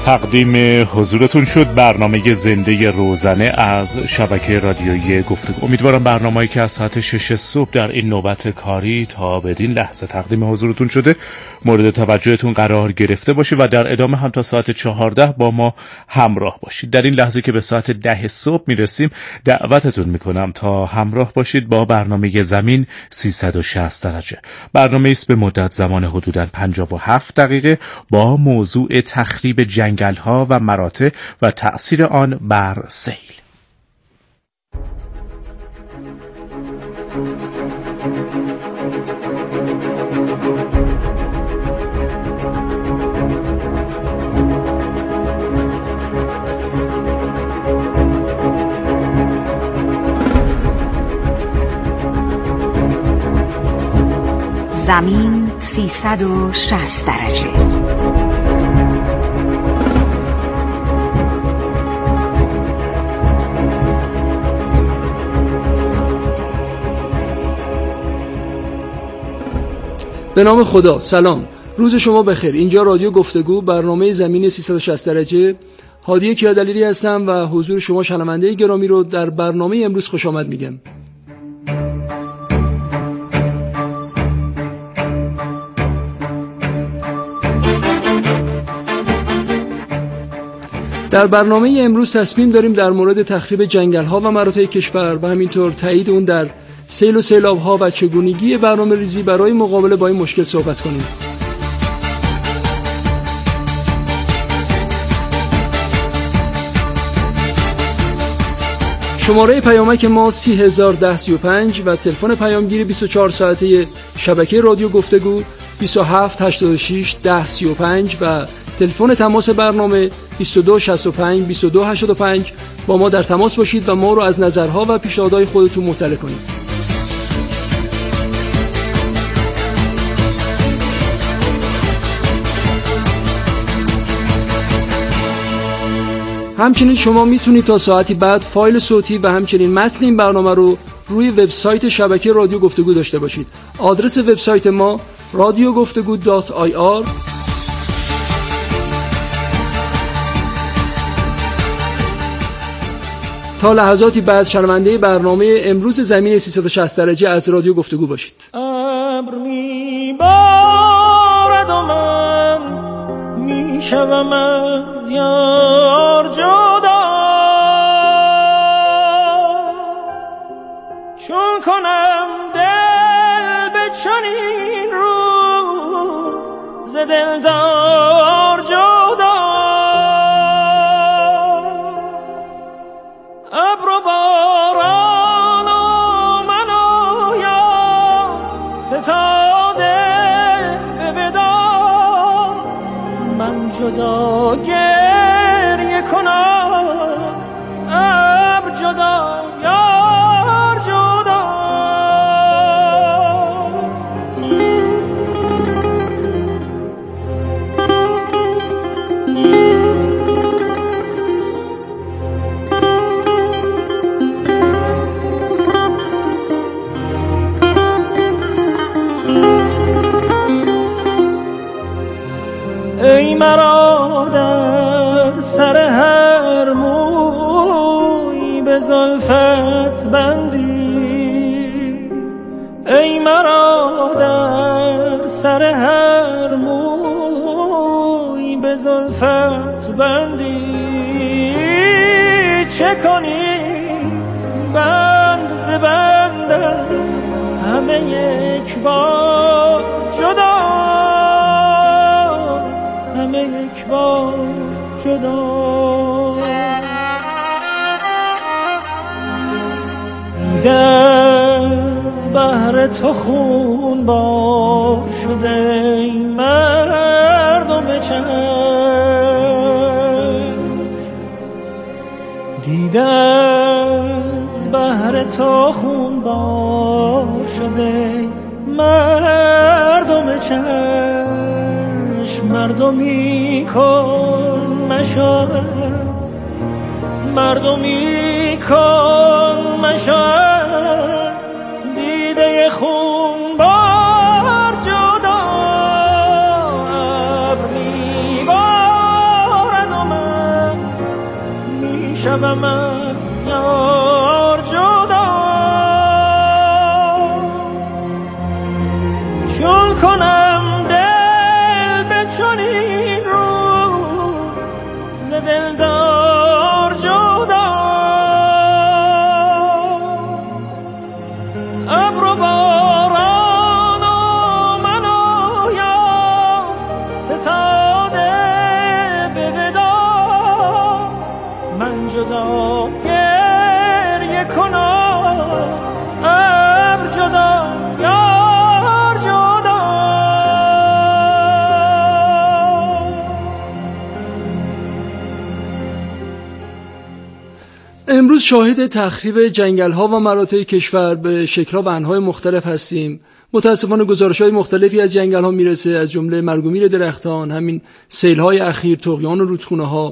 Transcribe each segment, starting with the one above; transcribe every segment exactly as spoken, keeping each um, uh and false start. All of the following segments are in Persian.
تقدیم حضورتون شد برنامه زنده روزنه از شبکه رادیویی گفتگو. امیدوارم برنامه‌ای که از ساعت شش صبح در این نوبت کاری تا بدین لحظه تقدیم حضورتون شده مورد توجهتون قرار گرفته باشه و در ادامه هم تا ساعت چهارده با ما همراه باشید. در این لحظه که به ساعت ده صبح میرسیم دعوتتون میکنم تا همراه باشید با برنامه زمین سیصد و شصت درجه. برنامه است به مدت زمان حدوداً پنجاه و هفت دقیقه با موضوع تخریب جنگل‌ها و مراتع و تأثیر آن بر سیل. زمین سیصد و شصت درجه. به نام خدا. سلام، روز شما بخیر. اینجا رادیو گفتگو، برنامه زمین سیصد و شصت درجه. هادی کیادلیری هستم و حضور شما شنونده گرامی رو در برنامه امروز خوش آمد میگم. در برنامه امروز تصمیم داریم در مورد تخریب جنگل‌ها و مراتع کشور و همینطور تایید اون در سیل و سیلاب‌ها و چگونگی برنامه‌ریزی برای مقابله با این مشکل صحبت کنیم. شماره پیامک ما سی هزار و ده سی و پنج و تلفن پیامگیری بیست و چهار ساعته شبکه رادیو گفتگو بیست و هفت هشتاد و شش ده سی و پنج و تلفن تماس برنامه بیست و دو شصت و پنج بیست و دو هشتاد و پنج. با ما در تماس باشید و ما رو از نظرها و پیشنهادهای خودتون مطلع کنید. همچنین شما میتونید تا ساعتی بعد فایل صوتی و همچنین متن این برنامه رو روی وبسایت شبکه رادیو گفتگو داشته باشید. آدرس وبسایت ما رادیو گفتگو دات آی آر. تا لحظاتی بعد شنونده برنامه امروز زمین سیصد و شصت درجه از رادیو گفتگو باشید. ابر میبارد و من میشوم از یار جدا، چون کنم دل به چنین روز ز دلدار جدا. ابر و باران و من و یار ستاده به وداع، من جدا گریه کنم ابر جدا یار جدا. ای مرا در سر هر موی به زلفت بندی، ای مرا در سر هر موی به زلفت بندی، چه کنی بند ز بندم همه یک بار جدا، همه یک بار جدا. دیده از بحر تو خون بار شده ای مردم چشم، دیده از بحر تو خون بار شده مردم چشم، مردمی کن مشاهد، مردمی کن مشاهد، دیده خون بار جدا. ابر میبارد و امروز شاهد تخریب جنگل‌ها و مراتع کشور به شکل‌ها و انواع مختلف هستیم. متاسفانه گزارش‌های مختلفی از جنگل‌ها میرسه، از جمله مرگ و میر درختان، همین سیل‌های اخیر، طغیان رودخونه‌ها،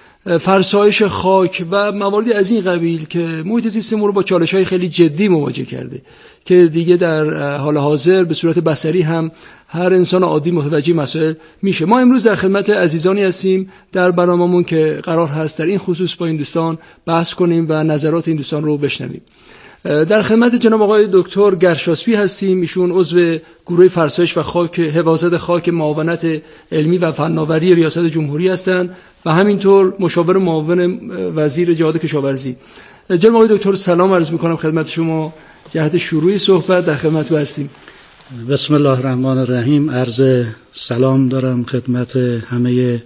فرسایش خاک و مواردی از این قبیل که محیط زیست ما رو با چالش‌های خیلی جدی مواجه کرده که دیگه در حال حاضر به صورت بصری هم هر انسان عادی متوجه مسائل میشه. ما امروز در خدمت عزیزانی هستیم در برنامه‌مون که قرار هست در این خصوص با این دوستان بحث کنیم و نظرات این دوستان رو بشنویم. در خدمت جناب آقای دکتر گرشاسبی هستیم. ایشون عضو گروه فرسایش و خاک حفاظت خاک معاونت علمی و فناوری ریاست جمهوری هستند و همینطور مشاور معاون وزیر جهاد کشاورزی. جناب آقای دکتر سلام عرض می‌کنم خدمت شما. جهت شروع صحبت در خدمت هستیم. بسم الله الرحمن الرحیم. عرض سلام دارم خدمت همه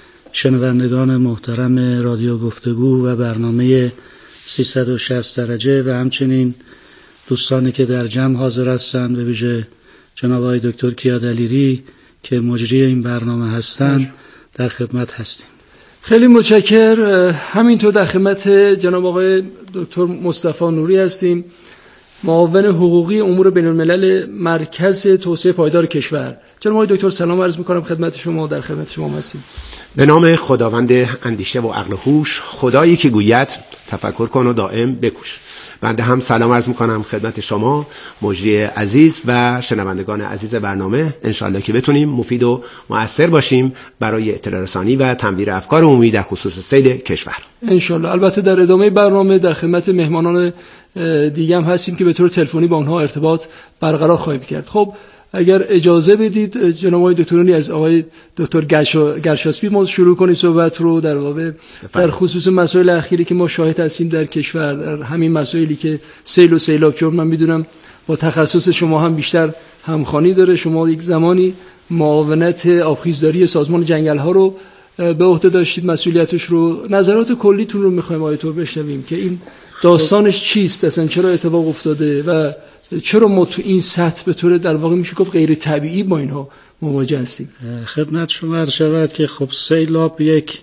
شنوندگان محترم رادیو گفتگو و برنامه سیصد و شصت درجه و همچنین دوستانی که در جمع حاضر هستند، به ویژه جناب آقای دکتر کیا دلیری که مجری این برنامه هستند در خدمت هستیم. خیلی متشکر. همینطور در خدمت جناب آقای دکتر مصطفی نوری هستیم، معاون حقوقی امور بین الملل مرکز توسعه پایدار کشور. جناب آقای دکتر سلام عرض می‌کنم خدمت شما. در خدمت شما هستیم. به نام خداوند اندیشه و عقل و هوش، خدایی که گوید تفکر کن و دائم بکوش. بنده هم سلام عرض می‌کنم خدمت شما مجری عزیز و شنوندگان عزیز برنامه. انشالله که بتونیم مفید و مؤثر باشیم برای اطلاع رسانی و تنویر افکار عمومی در خصوص سیل کشور. انشالله. البته در ادامه برنامه در خدمت مهمانان دیگه هم هستیم که به طور تلفنی با اونها ارتباط برقرار خواهیم کرد. خب اگر اجازه بدید جناب آقای دکترانی از آقای دکتر گرشاسبی ما شروع کنیم صحبت رو در واقع در خصوص مسائل اخیری که ما شاهد هستیم در کشور، در همین مسائلی که سیل و سیلاب، چون من میدونم با تخصص شما هم بیشتر همخوانی داره. شما یک زمانی معاونت آبخیزداری سازمان جنگل ها رو به عهده داشتید، مسئولیتش رو. نظرات کلیتون رو میخوایم آقای تو بشنویم که این داستانش چیست، اصلا چرا اتفاق افتاده و چرا ما تو این سطح به طور در واقع میشه گفت غیر طبیعی با اینها مواجه هستیم. خدمت شما عرض شود که خب سیلاب یک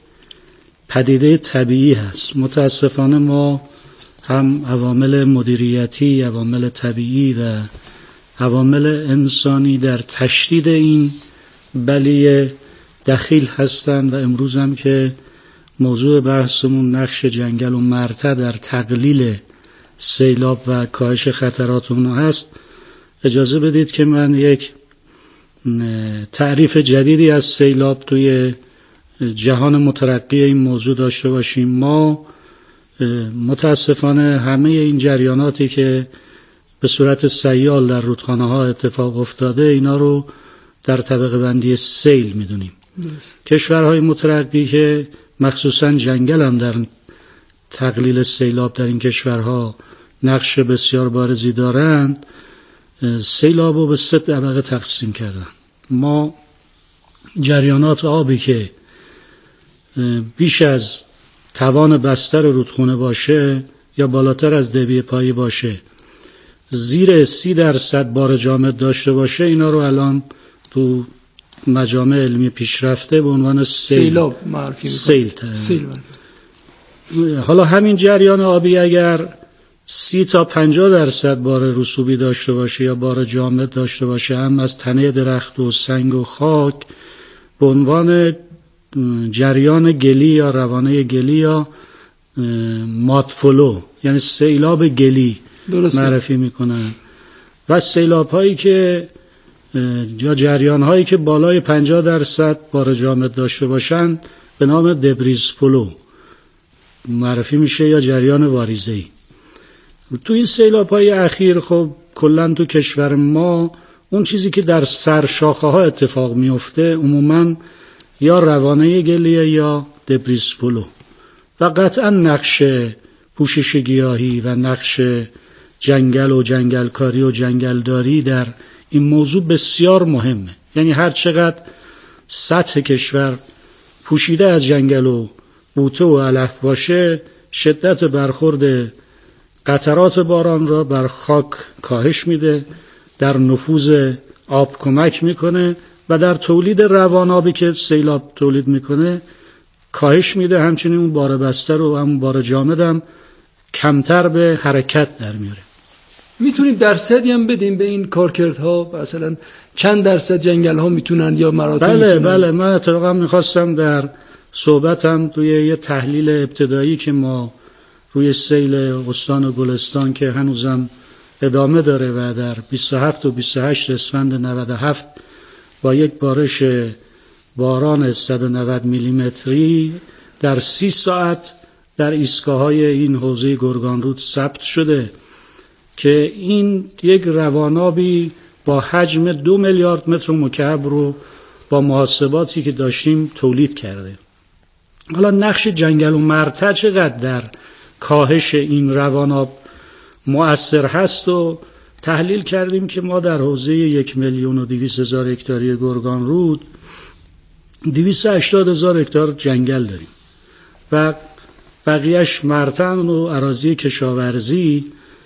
پدیده طبیعی هست. متاسفانه ما هم عوامل مدیریتی، عوامل طبیعی و عوامل انسانی در تشدید این بلیه دخیل هستند و امروز هم که موضوع بحثمون نقش جنگل و مرتع در تقلیل سیلاب و کاهش خطرات اون هست، اجازه بدید که من یک تعریف جدیدی از سیلاب توی جهان مترقی این موضوع داشته باشیم. ما متاسفانه همه این جریاناتی که به صورت سیال در رودخانه ها اتفاق افتاده اینا رو در طبقه بندی سیل میدونیم. کشورهای مترقی که مخصوصا جنگل هم در تقلیل سیلاب در این کشورها نقش بسیار بارزی دارند، سیلاب رو به سه طبقه تقسیم کردن. ما جریانات آبی که بیش از توان بستر رودخونه باشه یا بالاتر از دبی پایی باشه، زیر سی درصد بار جامد داشته باشه، اینا رو الان تو مجامع علمی پیشرفته به عنوان سیل سیلاب معرفی سیل, سیل حالا همین جریان آبی اگر سی تا پنجاه درصد بار رسوبی داشته باشه یا بار جامد داشته باشه، هم از تنه درخت و سنگ و خاک، به عنوان جریان گلی یا روانه گلی یا ماتفلو یعنی سیلاب گلی درسته. معرفی میکنن. و سیلاب هایی که یا جریان هایی که بالای پنجاه درصد بار جامد داشته باشند به نام دبریز فلو معرفی میشه یا جریان واریزه‌ای. تو این سیلاب های اخیر خب کلن تو کشور ما اون چیزی که در سرشاخه ها اتفاق میفته عموما یا روانه گلیه یا دبریز فلو و قطعا نقش پوشش گیاهی و نقش جنگل و جنگلکاری و جنگلداری در این موضوع بسیار مهمه. یعنی هر چقدر سطح کشور پوشیده از جنگل و بوته و علف باشه، شدت برخورد قطرات باران را بر خاک کاهش میده، در نفوذ آب کمک میکنه و در تولید روانابی که سیلاب تولید میکنه کاهش میده. همچنین اون بار بستر و هم بار جامد هم کمتر به حرکت در میاره. میتونیم درصدی هم بدیم به این کارکردها؟ مثلا چند درصد جنگل ها میتونن یا مراتع بله میتونن؟ بله من اتفاقا میخواستم در صحبتم توی یه تحلیل ابتدایی که ما روی سیل استان و گلستان که هنوزم ادامه داره و در بیست و هفت و بیست و هشت اسفند نود و هفت با یک بارش باران صد و نود میلیمتری در سی ساعت در ایستگاه‌های این حوزه گرگانرود ثبت شده که این یک روانابی با حجم دو میلیارد متر مکعب رو با محاسباتی که داشتیم تولید کرده. حالا نقش جنگل و مرتع چقدر در کاهش این رواناب مؤثر هست و تحلیل کردیم که ما در حوزه یک میلیون و دویست هزار هکتاری گرگانرود دویست و هشتاد هزار هکتار جنگل داریم و بقیهش مرتع و اراضی کشاورزی.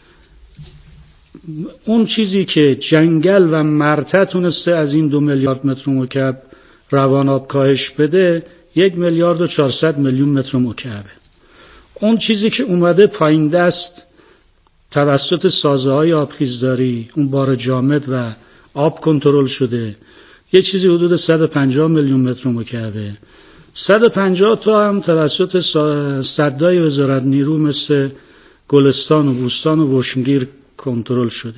اون چیزی که جنگل و مرتع تونسته از این دو میلیارد متر مکعب رواناب کاهش بده یک میلیارد و چهارصد میلیون متر مکعبه. اون چیزی که اومده پایین دست توسط سازه‌های آبخیزداری، اون بار جامد و آب کنترل شده، یه چیزی حدود صد و پنجاه میلیون متر مکعبه. صد و پنجاه تا هم توسط سدهای وزارت نیرو مثل گلستان و بوستان و وشمگیر کنترل شده.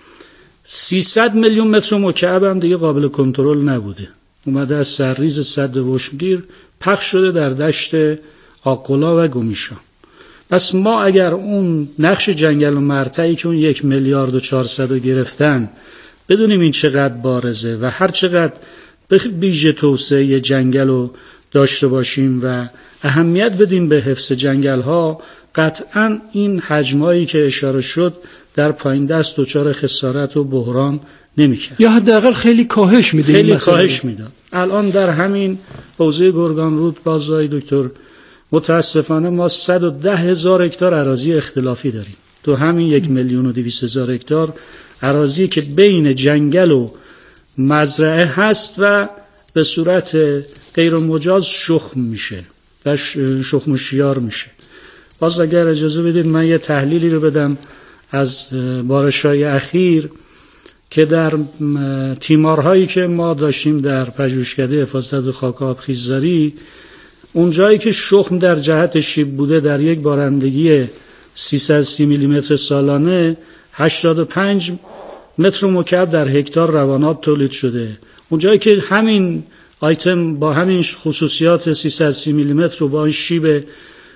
سیصد میلیون متر مکعب هم دیگه قابل کنترل نبوده، اومده از سرریز سد وشمگیر پخش شده در دشت آقلا و گمیشان. پس ما اگر اون نقش جنگل و مرتعی که اون یک میلیارد و چهارصد رو گرفتن بدونیم این چقدر بارزه و هر چقدر بیژه توسعه جنگل رو داشته باشیم و اهمیت بدیم به حفظ جنگل ها، قطعاً این حجمایی که اشاره شد در پایین دست دچار خسارت و بحران نمی‌کرد یا حداقل خیلی کاهش میده. خیلی کاهش میداد. الان در همین حوزه گرگانرود بازای دکتر متاسفانه ما صد و ده هزار هکتار اراضی اختلافی داریم. تو همین یک میلیون و دویست هزار هکتار اراضی که بین جنگل و مزرعه هست و به صورت غیر مجاز شخم میشه و شخم و شیار میشه. باز اگر اجازه بدید من یه تحلیلی رو بدم از بارش‌های اخیر که در تیمارهایی که ما داشتیم در پژوهشکده حفاظت خاک آبخیزداری، اون جایی که شخم در جهت شیب بوده در یک بارندگی سیصد و سی میلی متر سالانه هشتاد و پنج متر مکعب در هکتار رواناب تولید شده. اون جایی که همین آیتم با همین خصوصیات سیصد و سی میلی متر رو با این شیب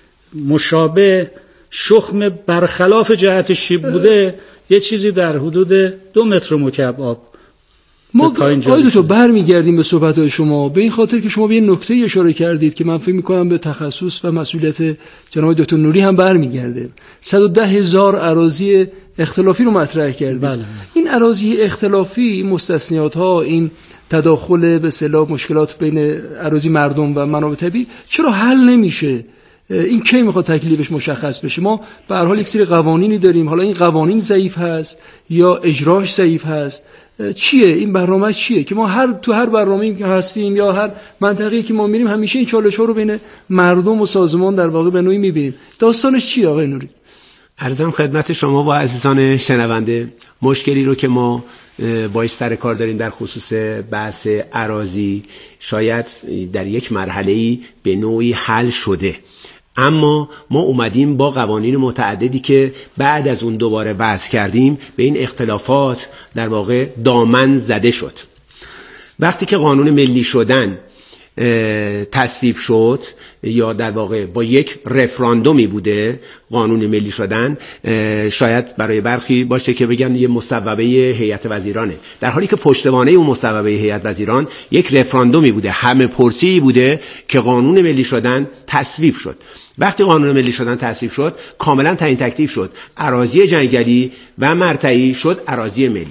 مشابه شخم برخلاف جهت شیب بوده یه چیزی در حدود دو متر مکعب آب ما آیدو تو برمیگردیم به صحبت‌های شما به این خاطر که شما به این نکته اشاره کردید که من فکر می‌کنم به تخصص و مسئولیت جناب دکتر نوری هم برمیگرده. صد و ده هزار اراضی اختلافی رو مطرح کردید. بله. این اراضی اختلافی، مستثنیات‌ها، این تداخل به اصطلاح مشکلات بین اراضی مردم و منابع طبیعی چرا حل نمیشه؟ این کی میخواد تکلیفش مشخص بشه؟ ما به هر حال یک سری قوانینی داریم، حالا این قوانین ضعیف هست یا اجراش ضعیف هست، چیه این برنامه چیه که ما هر تو هر برنامه‌ای که هستیم یا هر منطقه‌ای که ما میریم همیشه این چالش‌ها رو بین مردم و سازمان در واقع به نوعی میبینیم؟ داستانش چیه آقای نوری؟ عرضم خدمت شما و عزیزان شنونده، مشکلی رو که ما باش سر کار داریم در خصوص بحث اراضی شاید در یک مرحله‌ای به نوعی حل شده، اما ما اومدیم با قوانین متعددی که بعد از اون دوباره وضع کردیم به این اختلافات در واقع دامن زده شد. وقتی که قانون ملی شدن تصویب شد یا در واقع با یک رفراندومی بوده قانون ملی شدن، شاید برای برخی باشه که بگن یه مصوبه هیئت وزیرانه، در حالی که پشتوانه اون مصوبه هیئت وزیران یک رفراندومی بوده، همه پرسی بوده که قانون ملی شدن تصویب شد. وقتی قانون ملی شدن تصویب شد کاملا تعیین تکلیف شد، اراضی جنگلی و مرتعی شد اراضی ملی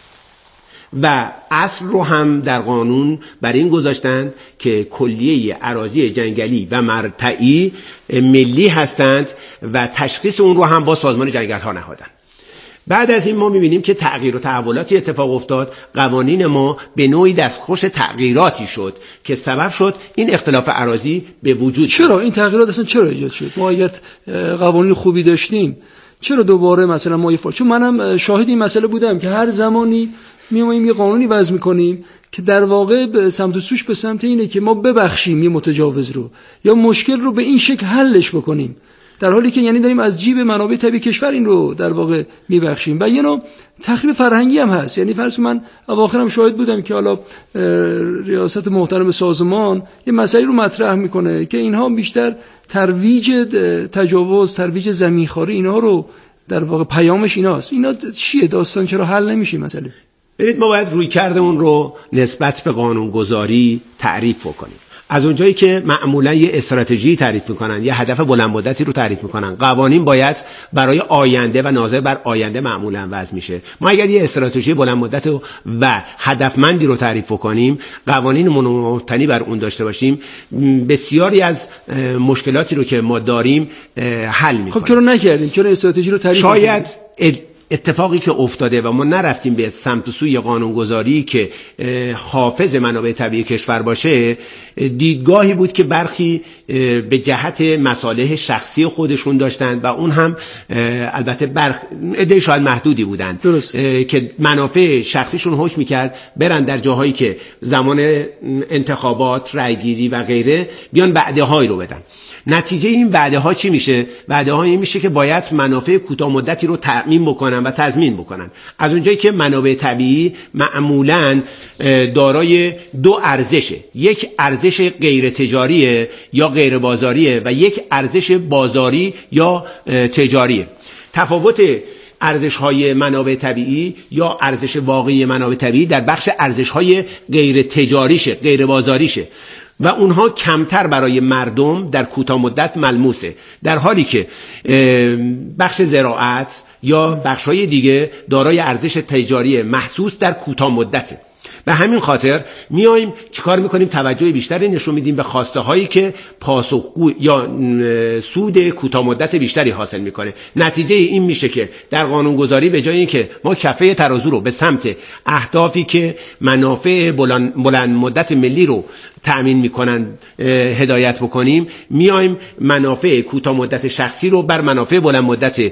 و اصل رو هم در قانون بر این گذاشتند که کلیه اراضی جنگلی و مرتعی ملی هستند و تشخیص اون رو هم با سازمان جنگل ها نهادند. بعد از این ما می‌بینیم که تغییر و تحولاتی اتفاق افتاد، قوانین ما به نوعی دستخوش تغییراتی شد که سبب شد این اختلاف اراضی به وجود. چرا این تغییرات اصلا چرا ایجاد شد؟ ما اگر قوانین خوبی داشتیم چرا دوباره مثلا ما یه فال چون منم شاهد این مسئله بودم که هر زمانی میایم یه قانونی وضع می‌کنیم که در واقع به سمت و سوش به سمت اینه که ما ببخشیم یه متجاوز رو یا مشکل رو به این شکل حلش بکنیم، در حالی که یعنی داریم از جیب منابع طبیعی کشور این رو در واقع میبخشیم و یه نوع تخریب فرهنگی هم هست. یعنی فرض من اواخرم شاهد بودم که حالا ریاست محترم سازمان یه مسئله رو مطرح میکنه که اینها بیشتر ترویج تجاوز، ترویج زمینخواری اینها رو در واقع پیامش ایناست. اینا چیه داستان؟ چرا حل نمیشه مسئله؟ برید ما باید روی کردمون رو نسبت به قانونگذاری تعریف کنیم. از اونجایی که معمولا یه استراتژی تعریف میکنن، یه هدف بلند مدتی رو تعریف میکنن، قوانین باید برای آینده و ناظر بر آینده معمولا وضع میشه. ما اگر یه استراتژی بلند مدت و هدفمندی رو تعریف کنیم، قوانین مبتنی بر اون داشته باشیم، بسیاری از مشکلاتی رو که ما داریم حل میکنیم. خب چرا نکردیم؟ چرا استراتژی رو تعریف شاید اتفاقی که افتاده و ما نرفتیم به سمت و سوی قانونگذاری که حافظ منابع طبیعی کشور باشه، دیدگاهی بود که برخی به جهت مصالح شخصی خودشون داشتند و اون هم البته برخ عده شاید محدودی بودند که منافع شخصیشون حکم میکرد برن در جاهایی که زمان انتخابات، رأیگیری و غیره بیان وعده‌هایی رو بدن. نتیجه این وعده ها چی میشه؟ وعده ها این میشه که باید منافع کوتاه مدتی رو تأمین بکنن و تضمین بکنن. از اونجایی که منابع طبیعی معمولاً دارای دو ارزشه، یک ارزش غیر تجاریه یا غیر بازاریه و یک ارزش بازاری یا تجاریه. تفاوت ارزش‌های منابع طبیعی یا ارزش واقعی منابع طبیعی در بخش ارزش‌های غیر تجاریشه، غیر بازاریشه و اونها کمتر برای مردم در کوتاه مدت ملموسه، در حالی که بخش زراعت یا بخش‌های دیگه دارای ارزش تجاری محسوس در کوتاه مدته. به همین خاطر میایم چیکار میکنیم؟ توجه بیشتری نشون میدیم به خواسته هایی که پاسخگو یا سود کوتاه مدت بیشتری حاصل میکنه. نتیجه این میشه که در قانونگذاری به جای اینکه ما کفه ترازو رو به سمت اهدافی که منافع بلند مدت ملی رو تأمین میکنن هدایت بکنیم، میایم منافع کوتاه مدت شخصی رو بر منافع بلند مدت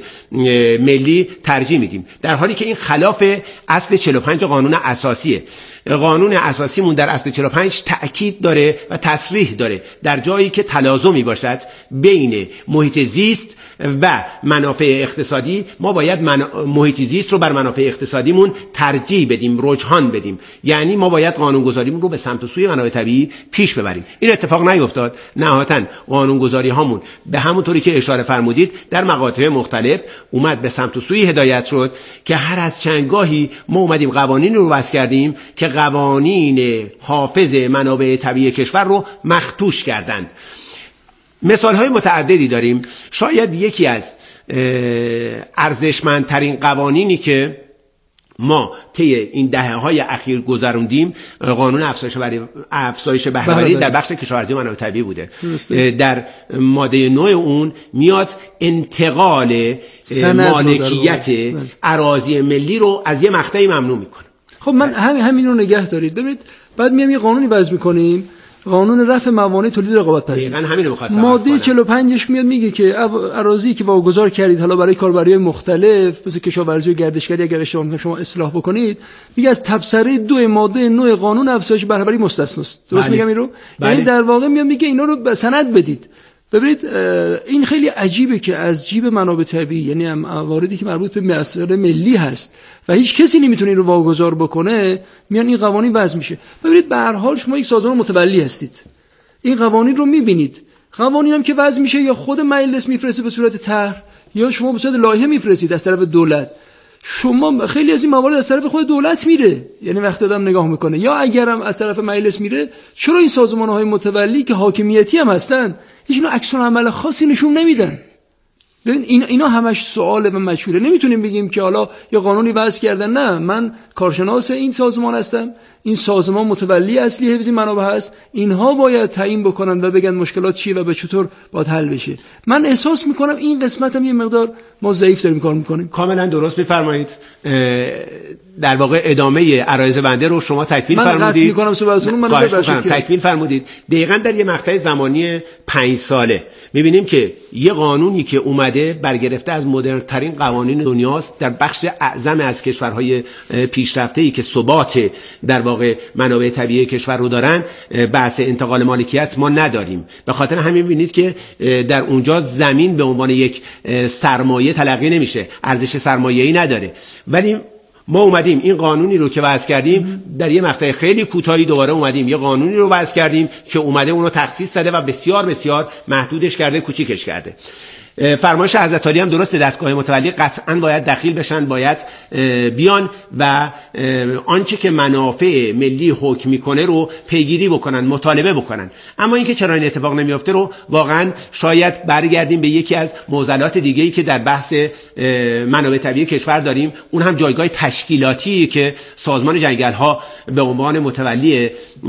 ملی ترجیح میدیم، در حالی که این خلاف اصل چهل و پنج قانون اساسیه. قانون اساسیمون در اصل چهل و پنج تأکید داره و تصریح داره در جایی که تلازمی باشد بین محیط زیست و منافع اقتصادی، ما باید من... محیط زیست رو بر منافع اقتصادیمون ترجیح بدیم، رجحان بدیم. یعنی ما باید قانونگذاریمون رو به سمت و سوی منابع طبیعی پیش ببریم. این اتفاق نیفتاد. نهایتاً قانونگذاری هامون به همونطوری که اشاره فرمودید در مقاطع مختلف اومد به سمت و سوی هدایت شد که هر از چندگاهی ما اومدیم قوانین رو وضع کردیم که قوانین حافظ منابع طبیعی کشور رو مختوش کردند. مثال های متعددی داریم. شاید یکی از ارزشمندترین قوانینی که ما طی این دهه های اخیر گذروندیم قانون افزایش افزایش بهره‌وری در بخش کشاورزی و منابع طبیعی بوده. در ماده نو اون میاد انتقال مالکیت اراضی ملی رو از یه مقطعی ممنوع میکنه. خب من همین همین رو نگه دارید. ببینید بعد میام یه قانونی وضع میکنیم، قانون رفع موانع تولید رقابت پذیر. ماده چهل و پنج میاد میگه که اراضی که واگذار کردید حالا برای کاربری‌های مختلف مثل کشاورزی و گردشگری اگر اشتباه میکنم شما اصلاح بکنید، میگه از تبصره دو ماده نو قانون افزایش بهره‌وری مستثناست. درست میگم این رو؟ یعنی در واقع میاد میگه اینا رو به سند بدید. ببینید این خیلی عجیبه که از جیب منابع طبیعی، یعنی مواردی که مربوط به مسائل ملی هست و هیچ کسی نمیتونه این رو واگذار بکنه، میان این قوانین وضع میشه. ببینید به هر حال شما یک سازمان متولی هستید، این قوانین رو میبینید. قوانین هم که وضع میشه یا خود مجلس میفرسته به صورت طرح یا شما به صورت لایحه میفرستید از طرف دولت. شما خیلی از این موارد از طرف خود دولت میره، یعنی وقتی آدم نگاه میکنه، یا اگرم از طرف مجلس میره، چرا این سازمان‌های متولی که حاکمیتی هم هستن هیچ نوع عکس العمل خاصی نشون نمیدن؟ ببین این اینا همش سواله و مشهوره. نمیتونیم بگیم که حالا یه قانونی وضع کردن، نه من کارشناس این سازمان هستم، این سازمان متولی اصلی حفظ منابع هست، اینها باید تعیین بکنن و بگن مشکلات چیه و به چطور باید حل بشه. من احساس میکنم این قسمت هم یه مقدار ما ضعیف داریم کار میکنیم. کاملا درست میفرمایید. در واقع ادامه عرایض بنده رو شما تکمیل فرمودید. من قطع میکنم صحبتتون، من ببخشید که تکمیل فرمودید. دقیقاً در یه مقطع زمانی پنج ساله میبینیم که یه قانونی که اومده برگرفته از مدرن ترین قوانین دنیاست، در بخش اعظم از کشورهای پیشرفته‌ای که ثبات در واقع منابع طبیعی کشور رو دارن، بحث انتقال مالکیت ما نداریم. به خاطر همین می‌بینید که در اونجا زمین به عنوان یک سرمایه تلقی نمیشه، ارزش سرمایه‌ای نداره. ولی ما اومدیم این قانونی رو که وضع کردیم در یه مقطع خیلی کوتاهی دوباره اومدیم یه قانونی رو وضع کردیم که اومده اون رو تخصیص داده و بسیار بسیار محدودش کرده، کوچیکش کرده. فرمایش حضرت عالی هم درسته، دستگاه متولی قطعا باید دخیل بشن، باید بیان و آنچه که منافع ملی حکم میکنه رو پیگیری بکنن، مطالبه بکنن. اما اینکه چرا این اتفاق نمیافته رو واقعا شاید برگردیم به یکی از معضلات دیگه‌ای که در بحث منابع طبیعی کشور داریم، اون هم جایگاه تشکیلاتی که سازمان جنگل‌ها به عنوان متولی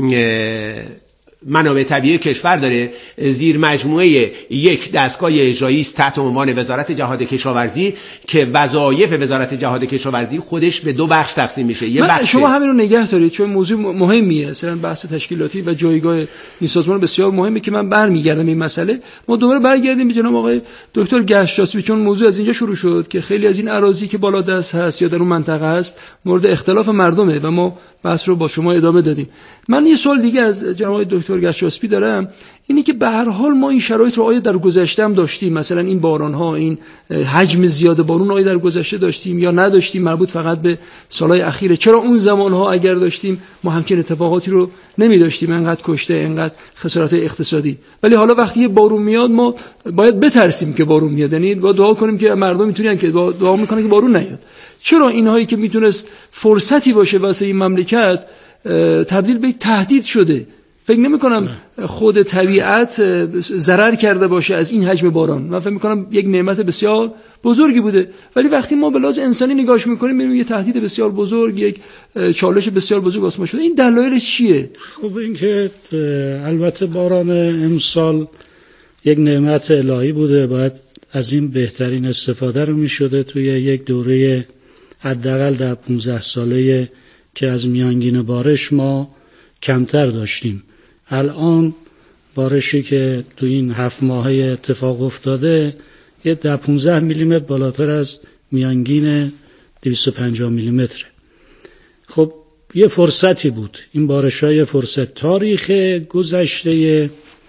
منابع طبیعی کشور داره. زیر مجموعه یک دستگاه اجرایی است تحت عنوان وزارت جهاد کشاورزی که وظایف وزارت جهاد کشاورزی خودش به دو بخش تقسیم میشه. یه بخش شما همین رو نگه دارید چون موضوع مهمیه، مثلا بحث تشکیلاتی و جایگاه این سازمان بسیار مهمه که من برمیگردم این مسئله. ما دوباره برگردیم به جناب آقای دکتر گشتاسبی، چون موضوع از اینجا شروع شد که خیلی از این اراضی که بالا دست هست یا در اون منطقه هست مورد اختلاف مردمه و ما بحث رو با شما ادامه دادیم. من یه سوال دیگه از جناب آقای دکتر گشتاسبی دارم، اینی که به هر حال ما این شرایط رو آیا در گذشته هم داشتیم؟ مثلا این باران‌ها، این حجم زیاد بارون آیا در گذشته داشتیم یا نداشتیم؟ مربوط فقط به سالهای اخیره. چرا اون زمان‌ها اگر داشتیم ما همچین اتفاقاتی رو نمی داشتیم، انقدر کشته، انقدر خسارات اقتصادی؟ ولی حالا وقتی یه بارون میاد ما باید بترسیم که بارون میاد، یعنی با دعا کنیم که مردم میتونن که دعا میکنن که بارون نیاد. چرا اینهایی که میتونست فرصتی باشه واسه این مملکت تبدیل به تهدید شده؟ فکر نمی کنم خود طبیعت ضرر کرده باشه از این حجم باران. من فکر می کنم یک نعمت بسیار بزرگی بوده، ولی وقتی ما به لحاظ انسانی نگاهش میکنیم میبینیم یه تهدید بسیار بزرگ، یک چالش بسیار بزرگ واسه ما شده. این دلایلش چیه؟ خب این که البته باران امسال یک نعمت الهی بوده، باید از این بهترین استفاده رو میشده توی یک دوره حداقل در پانزده ساله که از میانگین بارش ما کمتر داشتیم. الان بارشی که تو این هفت ماهه اتفاق افتاده یه ده پانزده میلیمتر بالاتر از میانگین دویست و پنجاه میلیمتره. خب یه فرصتی بود، این بارش های فرصت. تاریخ گذشته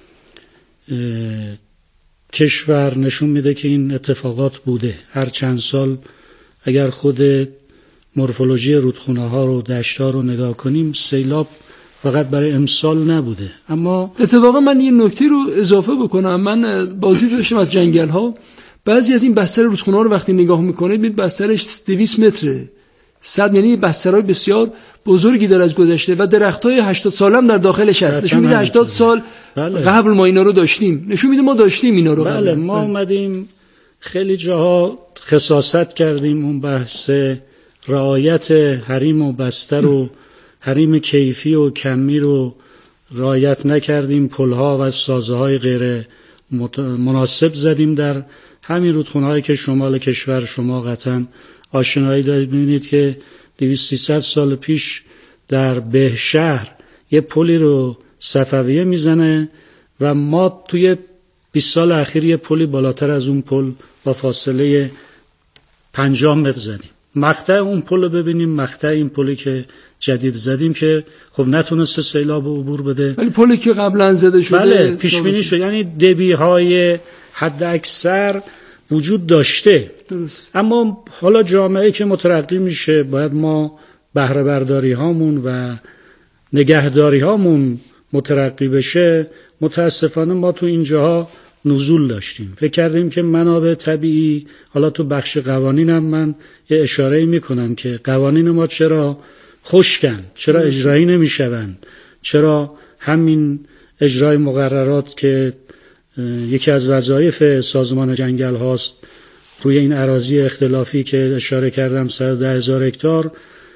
کشور نشون میده که این اتفاقات بوده. هر چند سال اگر خود مورفولوژی رودخونه ها رو، دشت ها رو نگاه کنیم، سیلاب فقط برای امسال نبوده. اما اتفاقا من یه نکته رو اضافه بکنم، من بازی داشتم از جنگل ها، بعضی از این بستر رودخونه ها رو وقتی نگاه میکنید ببینید بسترش دویست متره، صد، یعنی بسترهای بسیار بزرگی داره از گذشته و درختای هشتاد ساله هم در داخلش هست. نشون میده هشتاد سال بله. قبل ما اینا رو داشتیم، نشون میده ما داشتیم اینا رو. بله قبل. ما اومدیم خیلی جاها خصاصت کردیم اون بحث رعایت حریم و بستر و حریم کیفی و کمی رو رعایت نکردیم، پلها و سازه‌های غیر مناسب زدیم در همین رودخونه‌هایی که شمال کشور شما قطعاً آشنایی دارید. می‌بینید که دویست سیصد سال پیش در بهشهر یه پلی رو صفویه میزنه و ما توی بیست سال اخیر یه پلی بالاتر از اون پل با فاصله پنجاه متر زدیم. مقطع اون پل رو ببینیم، مقطع این پلی که جدید زدیم که خب نتونسته سیلاب عبور بده، ولی پلی که قبلا زده شده بله پیش بینی شد، یعنی دبی های حد اکثر وجود داشته. درست. اما حالا جامعه که مترقی میشه باید ما بهره برداری هامون و نگهداری هامون مترقی بشه. متاسفانه ما تو اینجاها نزول داشتیم، فکر کردیم که منابع طبیعی، حالا تو بخش قوانینم من یه اشاره میکنم که قوانین ما چرا خشکن، چرا اجرایی نمیشوند، چرا همین اجرای مقررات که یکی از وظایف سازمان جنگل هاست روی این اراضی اختلافی که اشاره کردم صد و ده هزار هکتار،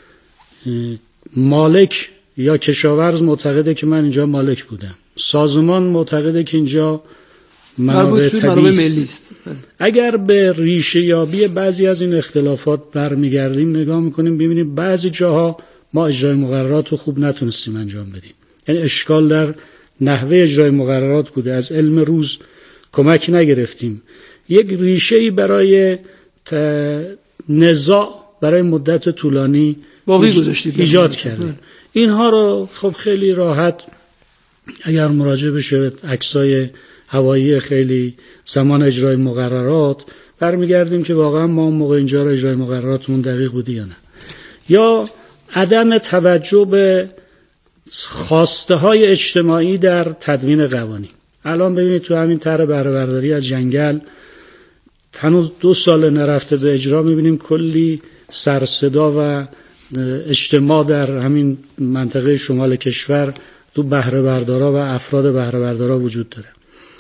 مالک یا کشاورز معتقده که من اینجا مالک بودم، سازمان معتقده که اینجا منابع طبیعی است. اگر به ریشه یابی بعضی از این اختلافات برمیگردیم نگاه میکنیم ببینیم بعضی جاها ما اجرای مقررات رو خوب نتونستیم انجام بدیم، یعنی اشکال در نحوه اجرای مقررات بوده، از علم روز کمک نگرفتیم، یک ریشه‌ای برای نزاع برای مدت طولانی ایجاد کرده. اینها رو خب خیلی راحت اگر مراجعه بشه عکسای هوایی خیلی زمان اجرای مقررات برمیگردیم که واقعا ما اون موقع اینجا رو اجرای مقرراتمون دقیق بودی یا نه، یا عدم توجه به خواسته های اجتماعی در تدوین قوانین. الان ببینید تو همین طرح بهره برداری از جنگل هنوز دو سال نرفته به اجرا، میبینیم کلی سر صدا و اجتماع در همین منطقه شمال کشور تو بهره بردارا و افراد بهره بردارا وجود داره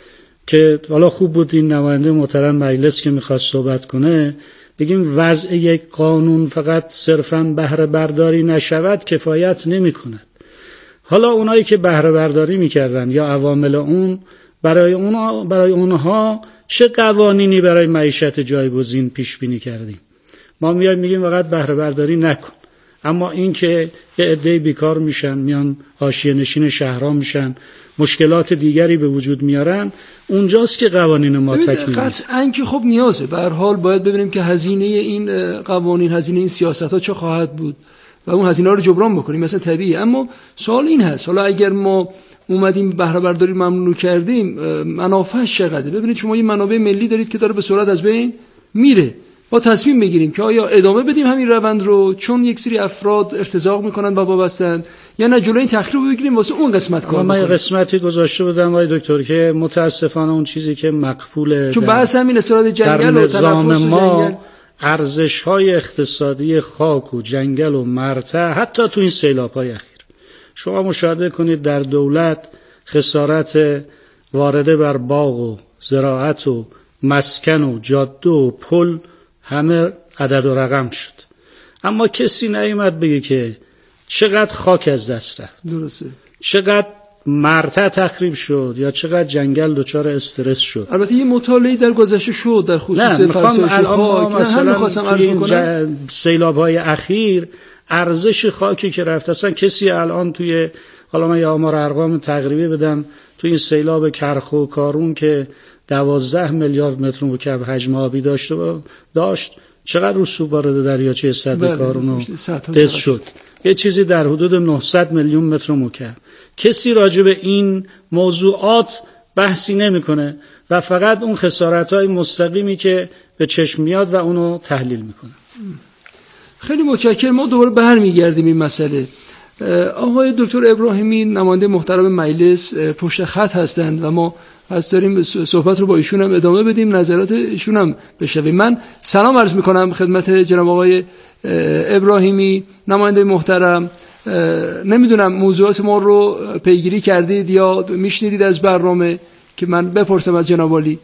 که حالا خوب بود این نماینده محترم مجلس که میخواد صحبت کنه بگیم وضع یک قانون فقط صرفاً بهره برداری نشود کفایت نمی کند. حالا اونایی که بهره برداری میکردن یا عوامل اون، برای اونها برای اونها چه قوانینی برای معیشت جایگزین پیش بینی کردیم؟ ما میایم میگیم فقط بهره برداری نکن، اما این که یه عده بیکار میشن، میان حاشیه نشین شهرها میشن، مشکلات دیگری به وجود میارن، اونجاست که قوانین ما تکمیل میشه. قطعاً که خب نیازه، به هر حال باید ببینیم که هزینه این قوانین، هزینه این سیاست‌ها چه خواهد بود و اون هزینه‌ها رو جبران بکنیم، مثلا طبیعی. اما سوال این هست حالا اگر ما اومدیم بهره برداری ممنوع کردیم، منافعش چقدره؟ ببینید شما یه منابع ملی دارید که داره به سرعت از بین میره، با تصمیم بگیریم که آیا ادامه بدیم همین روند رو چون یک سری افراد ارتزاق میکنن و وابستن، یا نه جلوی این تخریب رو بگیریم واسه اون قسمت کار من یه قسمتی گذاشته بودم آقای دکتر که متاسفانه اون چیزی که مقفول چون بحث همین استراد جنگل و تنفس ما ارزش‌های اقتصادی خاک و جنگل و مرتع، حتی تو این سیلاب‌های اخیر شما مشاهده کنید در دولت خسارت وارده بر باغ و زراعت و مسکن و جاده و پل همه عدد و رقم شد، اما کسی نیامد بگه که چقدر خاک از دست رفت، درسته، چقدر مرتع تخریب شد یا چقدر جنگل دچار استرس شد. البته یه مطالعه در گذشته شد در خصوص فرسایش خاک، مثلا توی سیلاب‌های اخیر ارزش خاکی که رفت، اصلا کسی الان توی، حالا من یا آمار ارقام تقریبی بدم، توی این سیلاب کرخ و کارون که دوازده میلیارد متر مکعب حجم آبی داشته و داشت، چقدر رسوب وارد دریاچه سد کارون و دست شد؟ یه چیزی در حدود نهصد میلیون متر مکعب. کسی راجع به این موضوعات بحثی نمیکنه و فقط اون خسارت‌های مستقیمی که به چشم میاد و اونو تحلیل میکنه. خیلی متشکرم. ما دوباره برمیگردیم این مسئله. آقای دکتر ابراهیمی نماینده محترم مجلس پشت خط هستند و ما پس داریم صحبت رو با ایشون هم ادامه بدیم، نظرات ایشون هم بشنویم. من سلام عرض میکنم خدمت جناب آقای ابراهیمی نماینده محترم. نمیدونم موضوعات ما رو پیگیری کردید یا میشنیدید از برنامه که من بپرسم از جناب عالی.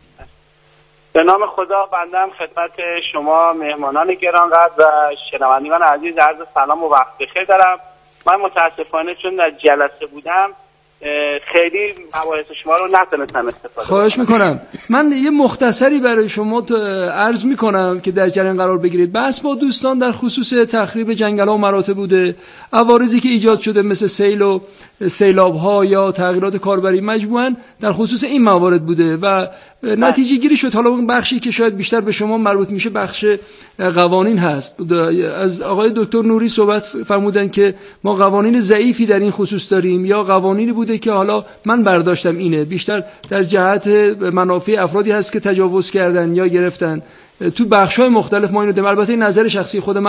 به نام خدا بنده هم خدمت شما مهمانان گرانقدر و شنوندگان عزیز عرض سلام و وقت بخیر دارم. من متاسفانه چون در جلسه بودم خیلی مباحث شما رو نتونستم استفاده. خواهش میکنم. من یه مختصری برای شما عرض میکنم که در جریان قرار بگیرید. بحث با دوستان در خصوص تخریب جنگل‌ها و مراتع بوده، عوارضی که ایجاد شده مثل سیل و سیلاب‌ها یا تغییرات کاربری، مجموعاً در خصوص این موارد بوده و نتیجه گیری شد. حالا اون بخشی که شاید بیشتر به شما مربوط میشه بخش قوانین هست. از آقای دکتر نوری صحبت فرمودن که ما قوانین ضعیفی در این خصوص داریم یا قوانینی بوده که حالا من برداشتم اینه بیشتر در جهت منافع افرادی هست که تجاوز کردن یا گرفتن تو بخش‌های مختلف. ما اینو داریم. البته این نظر شخصی خود من